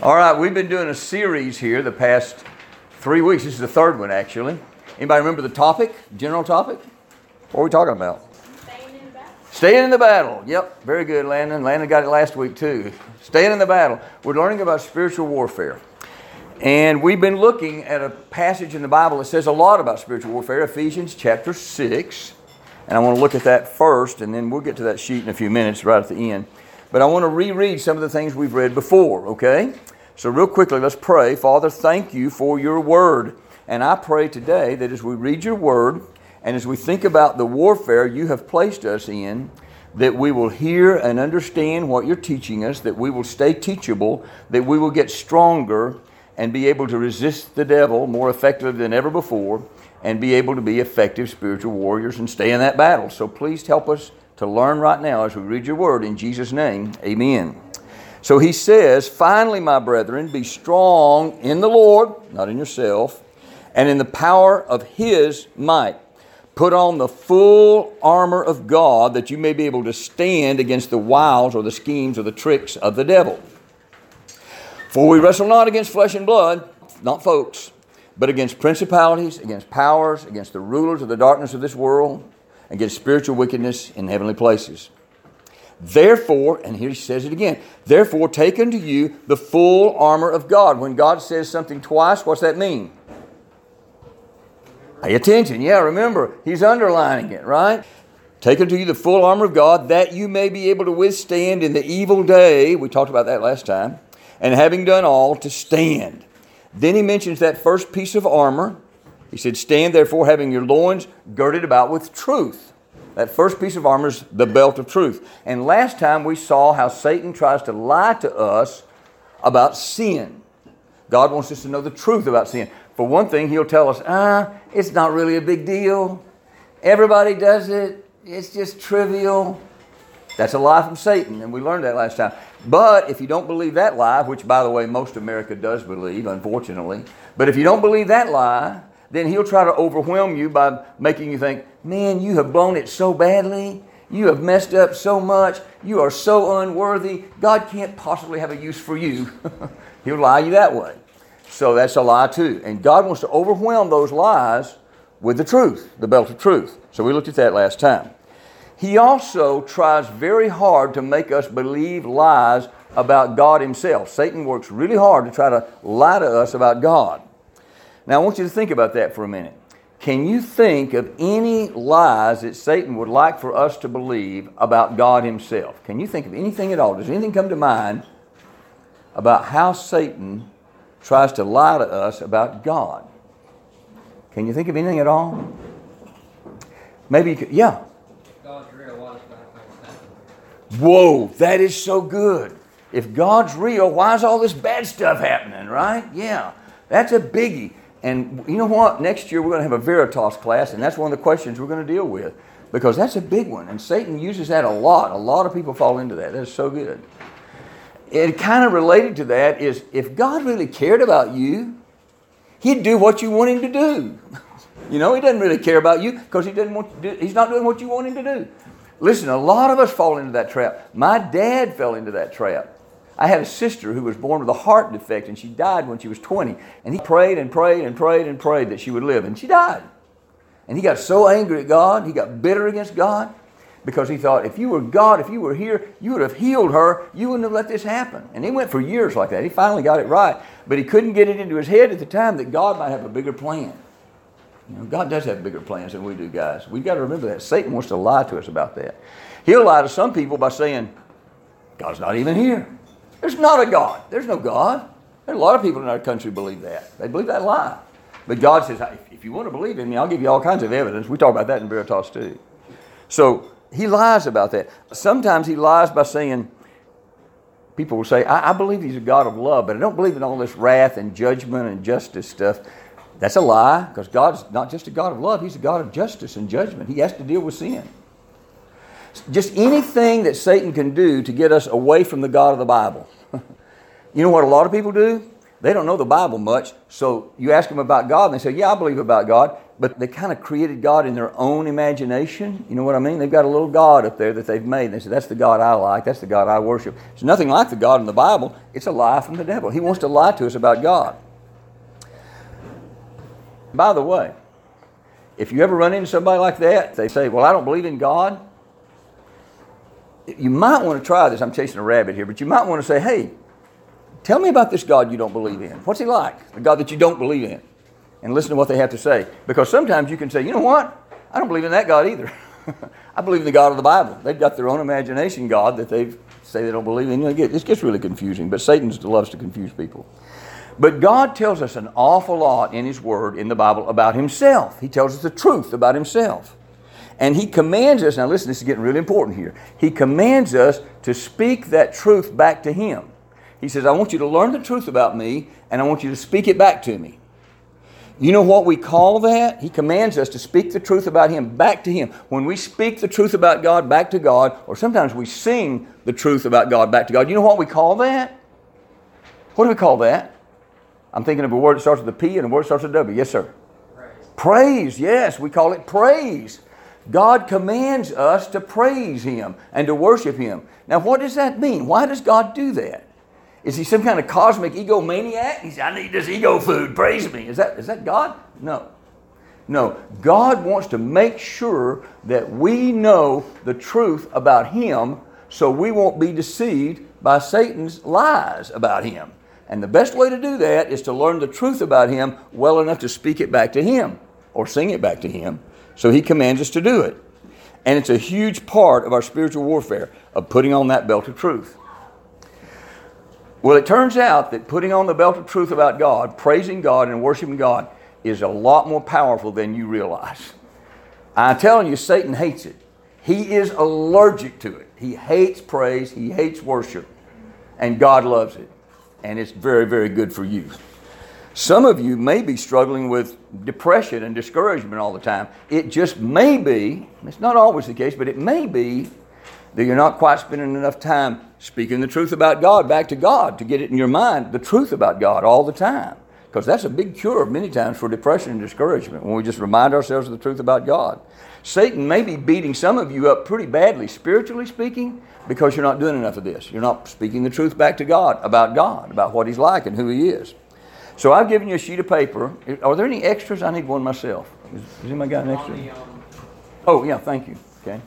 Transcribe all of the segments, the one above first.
All right, we've been doing a series here the past 3 weeks. This is the third one, actually. Anybody remember the topic, general topic? What are we talking about? Staying in the battle. Staying in the battle. Yep, very good, Landon. Landon got it last week, too. Staying in the battle. We're learning about spiritual warfare. And we've been looking at a passage in the Bible that says a lot about spiritual warfare, Ephesians chapter 6. And I want to look at that first, and then we'll get to that sheet in a few minutes right at the end. But I want to reread some of the things we've read before, okay? So real quickly, let's pray. Father, thank you for your word. And I pray today that as we read your word, and as we think about the warfare you have placed us in, that we will hear and understand what you're teaching us, that we will stay teachable, that we will get stronger and be able to resist the devil more effectively than ever before, and be able to be effective spiritual warriors and stay in that battle. So please help us to learn right now as we read your word. In Jesus' name, amen. So he says, finally, my brethren, be strong in the Lord, not in yourself, and in the power of his might. Put on the full armor of God that you may be able to stand against the wiles or the schemes or the tricks of the devil. For we wrestle not against flesh and blood, not folks, but against principalities, against powers, against the rulers of the darkness of this world, against spiritual wickedness in heavenly places. Therefore, and here he says it again, therefore take unto you the full armor of God. When God says something twice, what's that mean? Pay attention. Yeah, remember, he's underlining it, right? Take unto you the full armor of God, that you may be able to withstand in the evil day. We talked about that last time. And having done all, to stand. Then he mentions that first piece of armor. He said, stand therefore having your loins girded about with truth. That first piece of armor is the belt of truth. And last time we saw how Satan tries to lie to us about sin. God wants us to know the truth about sin. For one thing, he'll tell us, it's not really a big deal. Everybody does it. It's just trivial. That's a lie from Satan, and we learned that last time. But if you don't believe that lie, which, by the way, most America does believe, unfortunately, but if you don't believe that lie, then he'll try to overwhelm you by making you think, man, you have blown it so badly. You have messed up so much. You are so unworthy. God can't possibly have a use for you. He'll lie you that way. So that's a lie too. And God wants to overwhelm those lies with the truth, the belt of truth. So we looked at that last time. He also tries very hard to make us believe lies about God himself. Satan works really hard to try to lie to us about God. Now, I want you to think about that for a minute. Can you think of any lies that Satan would like for us to believe about God himself? Can you think of anything at all? Does anything come to mind about how Satan tries to lie to us about God? Can you think of anything at all? Maybe you could, yeah. God's real, why is bad things happening? Whoa, that is so good. If God's real, why is all this bad stuff happening, right? Yeah, that's a biggie. And you know what? Next year we're going to have a Veritas class, and that's one of the questions we're going to deal with, because that's a big one. And Satan uses that a lot. A lot of people fall into that. That's so good. And kind of related to that is, if God really cared about you, he'd do what you want him to do. You know, he doesn't really care about you because he's not doing what you want him to do. Listen, a lot of us fall into that trap. My dad fell into that trap. I had a sister who was born with a heart defect, and she died when she was 20. And he prayed and prayed and prayed and prayed that she would live, and she died. And he got so angry at God, he got bitter against God, because he thought, if you were God, if you were here, you would have healed her. You wouldn't have let this happen. And he went for years like that. He finally got it right, but he couldn't get it into his head at the time that God might have a bigger plan. You know, God does have bigger plans than we do, guys. We've got to remember that. Satan wants to lie to us about that. He'll lie to some people by saying, God's not even here. There's not a God. There's no God. There's a lot of people in our country believe that. They believe that lie. But God says, if you want to believe in me, I'll give you all kinds of evidence. We talk about that in Veritas too. So he lies about that. Sometimes he lies by saying, people will say, I believe he's a God of love, but I don't believe in all this wrath and judgment and justice stuff. That's a lie, because God's not just a God of love. He's a God of justice and judgment. He has to deal with sin. Just anything that Satan can do to get us away from the God of the Bible. You know what a lot of people do? They don't know the Bible much, so you ask them about God, and they say, yeah, I believe about God. but they kind of created God in their own imagination. You know what I mean? They've got a little God up there that they've made. They say, that's the God I like. That's the God I worship. It's nothing like the God in the Bible. It's a lie from the devil. He wants to lie to us about God. By the way, if you ever run into somebody like that, they say, well, I don't believe in God. You might want to try this. I'm chasing a rabbit here, but you might want to say, hey, tell me about this God you don't believe in. What's he like? The God that you don't believe in. And listen to what they have to say. Because sometimes you can say, you know what? I don't believe in that God either. I believe in the God of the Bible. They've got their own imagination God that they say they don't believe in. You know, this gets really confusing, but Satan loves to confuse people. But God tells us an awful lot in His Word, in the Bible, about Himself. He tells us the truth about Himself. And He commands us, now listen, this is getting really important here. He commands us to speak that truth back to Him. He says, I want you to learn the truth about me, and I want you to speak it back to me. You know what we call that? He commands us to speak the truth about Him back to Him. When we speak the truth about God back to God, or sometimes we sing the truth about God back to God, you know what we call that? What do we call that? I'm thinking of a word that starts with a P and a word that starts with a W. Yes, sir. Praise, yes, we call it praise. God commands us to praise Him and to worship Him. Now, what does that mean? Why does God do that? Is He some kind of cosmic egomaniac? He says, I need this ego food, praise me. Is that God? No. No. God wants to make sure that we know the truth about Him so we won't be deceived by Satan's lies about Him. And the best way to do that is to learn the truth about Him well enough to speak it back to Him or sing it back to Him. So He commands us to do it. And it's a huge part of our spiritual warfare of putting on that belt of truth. Well, it turns out that putting on the belt of truth about God, praising God and worshiping God, is a lot more powerful than you realize. I'm telling you, Satan hates it. He is allergic to it. He hates praise. He hates worship. And God loves it. And it's very, very good for you. Some of you may be struggling with depression and discouragement all the time. It just may be, it's not always the case, but it may be that you're not quite spending enough time speaking the truth about God back to God to get it in your mind, the truth about God all the time. Because that's a big cure many times for depression and discouragement when we just remind ourselves of the truth about God. Satan may be beating some of you up pretty badly, spiritually speaking, because you're not doing enough of this. You're not speaking the truth back to God, about what He's like and who He is. So I've given you a sheet of paper. Are there any extras? I need one myself. Has anybody got an extra? Oh, yeah, thank you. Okay.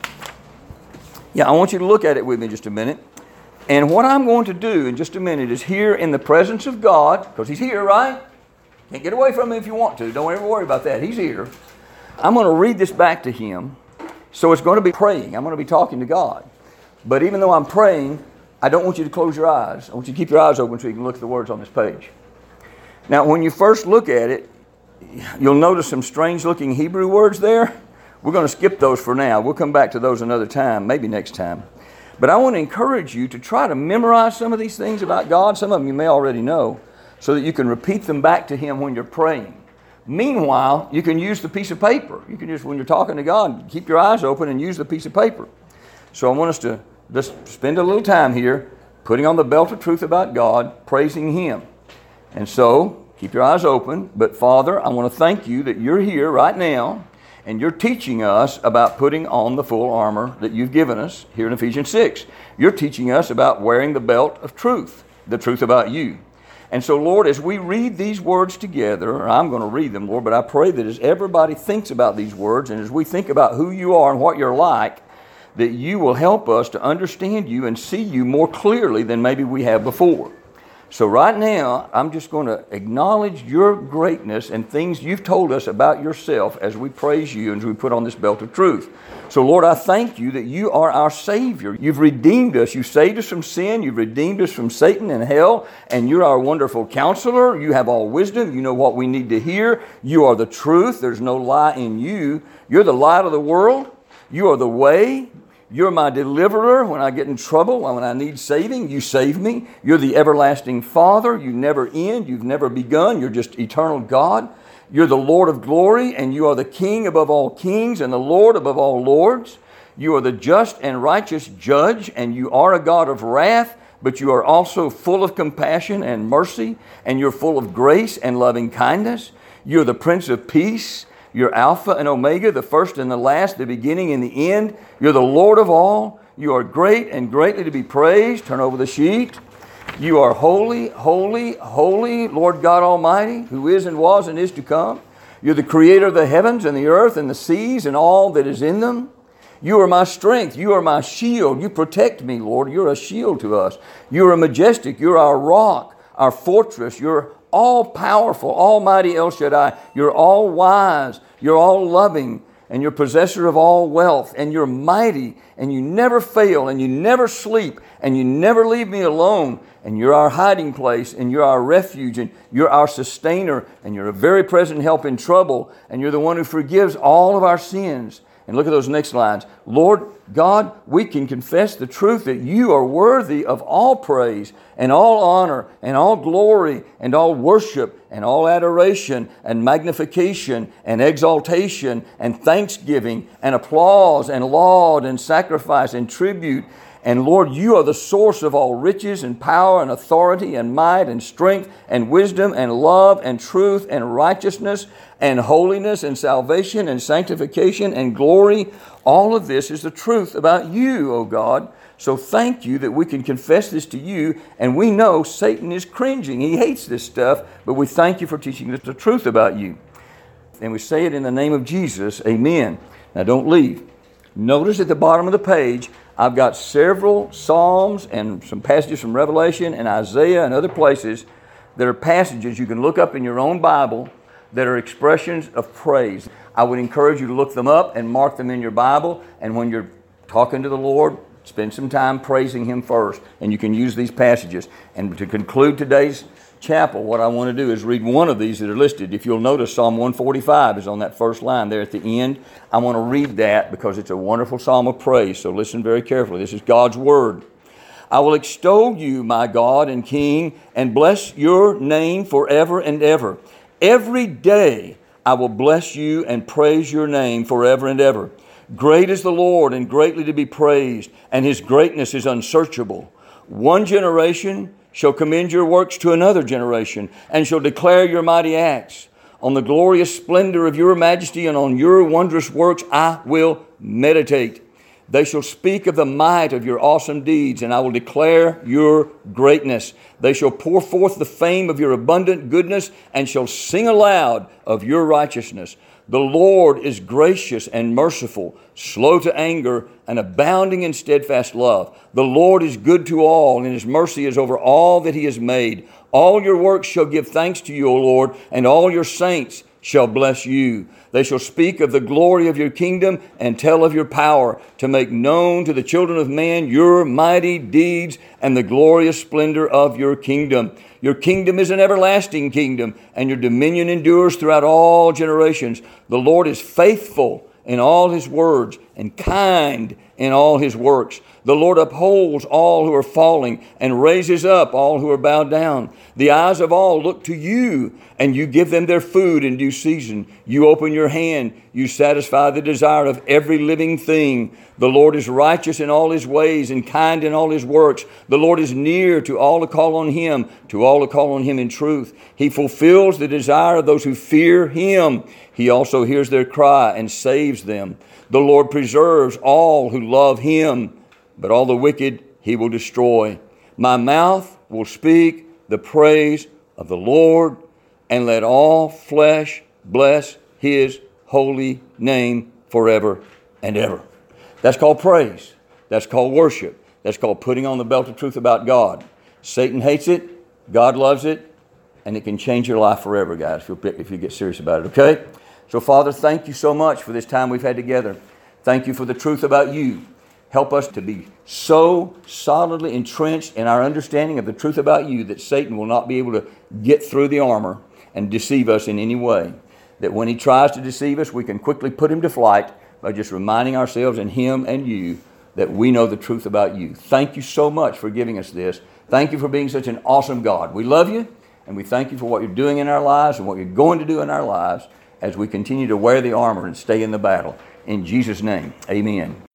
Yeah, I want you to look at it with me just a minute. And what I'm going to do in just a minute is here in the presence of God, because He's here, right? Can't get away from Him if you want to. Don't ever worry about that. He's here. I'm going to read this back to Him. So it's going to be praying. I'm going to be talking to God. But even though I'm praying, I don't want you to close your eyes. I want you to keep your eyes open so you can look at the words on this page. Now, when you first look at it, you'll notice some strange-looking Hebrew words there. We're going to skip those for now. We'll come back to those another time, maybe next time. But I want to encourage you to try to memorize some of these things about God. Some of them you may already know, so that you can repeat them back to Him when you're praying. Meanwhile, you can use the piece of paper. You can just, when you're talking to God, keep your eyes open and use the piece of paper. So I want us to just spend a little time here putting on the belt of truth about God, praising Him. And so, keep your eyes open. But Father, I want to thank You that You're here right now and You're teaching us about putting on the full armor that You've given us here in Ephesians 6. You're teaching us about wearing the belt of truth, the truth about You. And so, Lord, as we read these words together, I'm going to read them, Lord, but I pray that as everybody thinks about these words and as we think about who You are and what You're like, that You will help us to understand You and see You more clearly than maybe we have before. So right now, I'm just going to acknowledge Your greatness and things You've told us about Yourself as we praise You and as we put on this belt of truth. So Lord, I thank You that You are our Savior. You've redeemed us. You saved us from sin. You've redeemed us from Satan and hell. And You're our wonderful counselor. You have all wisdom. You know what we need to hear. You are the truth. There's no lie in You. You're the light of the world. You are the way. You're my deliverer when I get in trouble, when I need saving, You save me. You're the everlasting Father. You never end. You've never begun. You're just eternal God. You're the Lord of glory, and You are the King above all kings and the Lord above all lords. You are the just and righteous judge, and You are a God of wrath, but You are also full of compassion and mercy, and You're full of grace and loving kindness. You're the Prince of Peace. You're Alpha and Omega, the first and the last, the beginning and the end. You're the Lord of all. You are great and greatly to be praised. Turn over the sheet. You are holy, holy, holy, Lord God Almighty, who is and was and is to come. You're the creator of the heavens and the earth and the seas and all that is in them. You are my strength. You are my shield. You protect me, Lord. You're a shield to us. You are majestic. You're our rock, our fortress. You're all-powerful, almighty El Shaddai. You're all-wise. You're all-loving. And you're possessor of all wealth. And you're mighty. And you never fail. And you never sleep. And you never leave me alone. And you're our hiding place. And you're our refuge. And you're our sustainer. And you're a very present help in trouble. And you're the one who forgives all of our sins. And look at those next lines. Lord God, we can confess the truth that you are worthy of all praise and all honor and all glory and all worship and all adoration and magnification and exaltation and thanksgiving and applause and laud and sacrifice and tribute. And Lord, you are the source of all riches and power and authority and might and strength and wisdom and love and truth and righteousness and holiness and salvation and sanctification and glory. All of this is the truth about you, O God. So thank you that we can confess this to you, and we know Satan is cringing. He hates this stuff, but we thank you for teaching us the truth about you. And we say it in the name of Jesus, amen. Now don't leave. Notice at the bottom of the page, I've got several Psalms and some passages from Revelation and Isaiah and other places that are passages you can look up in your own Bible that are expressions of praise. I would encourage you to look them up and mark them in your Bible. And when you're talking to the Lord, spend some time praising Him first. And you can use these passages. And to conclude today's chapel, what I want to do is read one of these that are listed. If you'll notice, Psalm 145 is on that first line there at the end. I want to read that because it's a wonderful psalm of praise. So listen very carefully. This is God's Word. I will extol you, my God and King, and bless your name forever and ever. Every day I will bless you and praise your name forever and ever. Great is the Lord and greatly to be praised, and His greatness is unsearchable. One generation shall commend your works to another generation, and shall declare your mighty acts. On the glorious splendor of your majesty and on your wondrous works I will meditate. They shall speak of the might of your awesome deeds, and I will declare your greatness. They shall pour forth the fame of your abundant goodness, and shall sing aloud of your righteousness. The Lord is gracious and merciful, slow to anger, and abounding in steadfast love. The Lord is good to all, and His mercy is over all that He has made. All your works shall give thanks to you, O Lord, and all your saints shall bless you. They shall speak of the glory of your kingdom and tell of your power, to make known to the children of man your mighty deeds and the glorious splendor of your kingdom. Your kingdom is an everlasting kingdom, and your dominion endures throughout all generations. The Lord is faithful in all His words and kind in all His works. The Lord upholds all who are falling and raises up all who are bowed down. The eyes of all look to you, and you give them their food in due season. You open your hand. You satisfy the desire of every living thing. The Lord is righteous in all His ways and kind in all His works. The Lord is near to all who call on Him, to all who call on Him in truth. He fulfills the desire of those who fear Him. He also hears their cry and saves them. The Lord preserves all who love Him, but all the wicked He will destroy. My mouth will speak the praise of the Lord, and let all flesh bless His holy name forever and ever. That's called praise. That's called worship. That's called putting on the belt of truth about God. Satan hates it. God loves it. And it can change your life forever, guys, if you get serious about it, okay? So, Father, thank you so much for this time we've had together. Thank you for the truth about you. Help us to be so solidly entrenched in our understanding of the truth about you that Satan will not be able to get through the armor and deceive us in any way. That when he tries to deceive us, we can quickly put him to flight by just reminding ourselves and him and you that we know the truth about you. Thank you so much for giving us this. Thank you for being such an awesome God. We love you, and we thank you for what you're doing in our lives and what you're going to do in our lives as we continue to wear the armor and stay in the battle. In Jesus' name, amen.